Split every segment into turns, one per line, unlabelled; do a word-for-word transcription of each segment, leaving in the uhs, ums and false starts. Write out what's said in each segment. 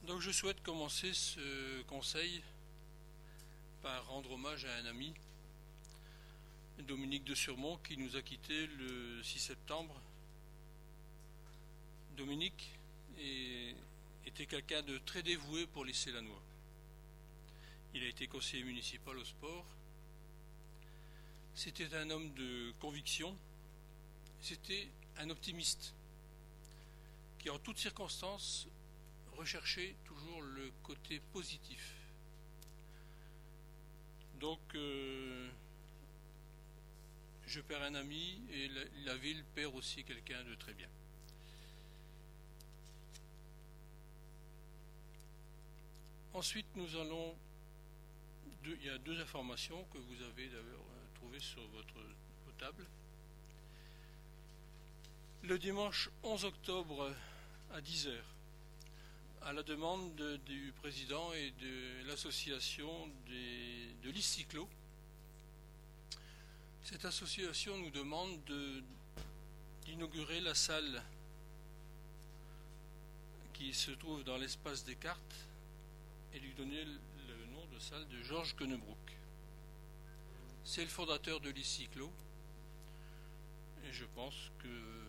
Donc je souhaite commencer ce conseil par rendre hommage à un ami, Dominique de Surmont, qui nous a quittés le six septembre. Dominique est, était quelqu'un de très dévoué pour les Célanois. Il a été conseiller municipal au sport. C'était un homme de conviction. C'était un optimiste qui, en toutes circonstances, recherchait toujours le côté positif. Donc, euh, je perds un ami et la, la ville perd aussi quelqu'un de très bien. Ensuite, nous allons... Deux, il y a deux informations que vous avez d'ailleurs trouvées sur votre, vos tables. Le dimanche onze octobre à dix heures, à la demande de, du président et de l'association de l'Icyclo, cette association nous demande de, d'inaugurer la salle qui se trouve dans l'espace des cartes et lui donner le nom de salle de Georges Quennebrook. C'est le fondateur de l'Icyclo et je pense que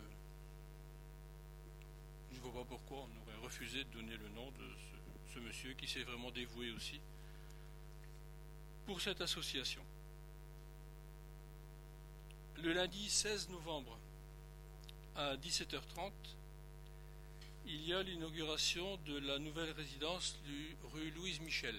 je ne vois pas pourquoi on aurait refusé de donner le nom de ce, ce monsieur qui s'est vraiment dévoué aussi pour cette association. Le lundi seize novembre à dix-sept heures trente, il y a l'inauguration de la nouvelle résidence du rue Louise Michel.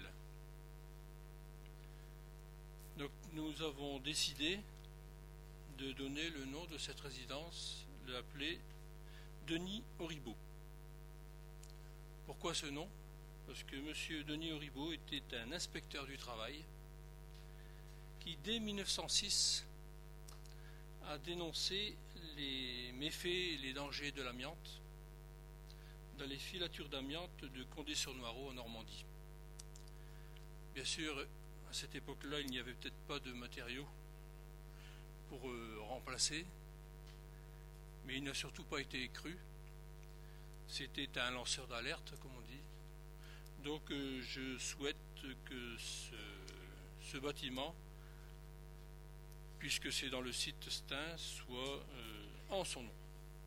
Donc nous avons décidé de donner le nom de cette résidence, de l'appeler Denis Auribeau. Pourquoi ce nom? Parce que M. Denis Auribeau était un inspecteur du travail qui, dès mille neuf cent six, a dénoncé les méfaits et les dangers de l'amiante dans les filatures d'amiante de Condé-sur-Noireau en Normandie. Bien sûr, à cette époque-là, il n'y avait peut-être pas de matériaux pour euh, remplacer, mais il n'a surtout pas été cru. C'était un lanceur d'alerte, comme on dit. Donc euh, je souhaite que ce, ce bâtiment, puisque c'est dans le site Stein, soit euh, en son nom.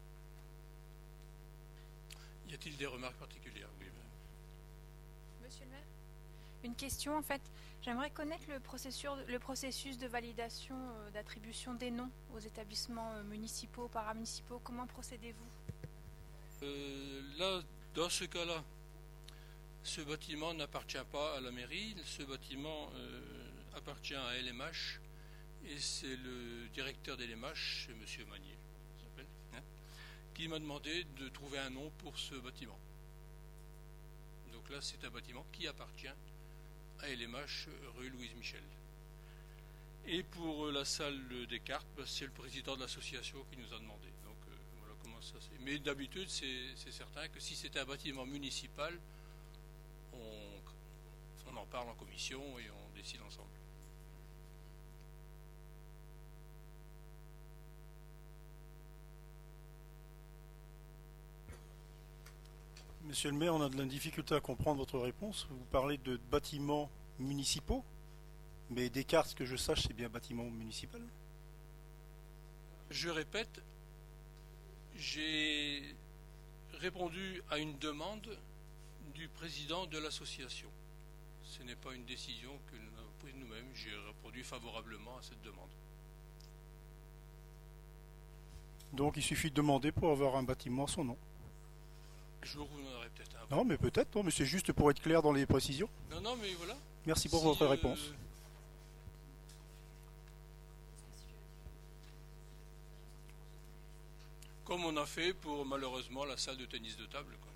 Y a-t-il des remarques particulières? Oui.
Monsieur le maire, une question en fait. J'aimerais connaître le processus, le processus de validation euh, d'attribution des noms aux établissements euh, municipaux, paramunicipaux. Comment procédez-vous?
euh, Là, dans ce cas-là, ce bâtiment n'appartient pas à la mairie. Ce bâtiment euh, appartient à L M H et c'est le directeur d'L M H, c'est M. Magnier, s'appelle, hein, qui m'a demandé de trouver un nom pour ce bâtiment. Donc là, c'est un bâtiment qui appartient à L M H, rue Louise Michel. Et pour la salle des cartes, bah, c'est le président de l'association qui nous a demandé. Donc euh, voilà comment ça c'est. Mais d'habitude, c'est, c'est certain que si c'était un bâtiment municipal, on, on en parle en commission et on décide ensemble.
Monsieur le maire, on a de la difficulté à comprendre votre réponse. Vous parlez de bâtiments municipaux, mais Descartes, ce que je sache, c'est bien bâtiment municipal.
Je répète, j'ai répondu à une demande du président de l'association. Ce n'est pas une décision que nous avons prise nous-mêmes. J'ai répondu favorablement à cette demande.
Donc il suffit de demander pour avoir un bâtiment à son nom.
Jour vous en aurez peut-être un.
Non, mais peut-être, non, mais c'est juste pour être clair dans les précisions.
Non, non, mais voilà.
Merci pour
si,
votre
euh,
réponse.
Comme on a fait pour malheureusement la salle de tennis de table, quoi.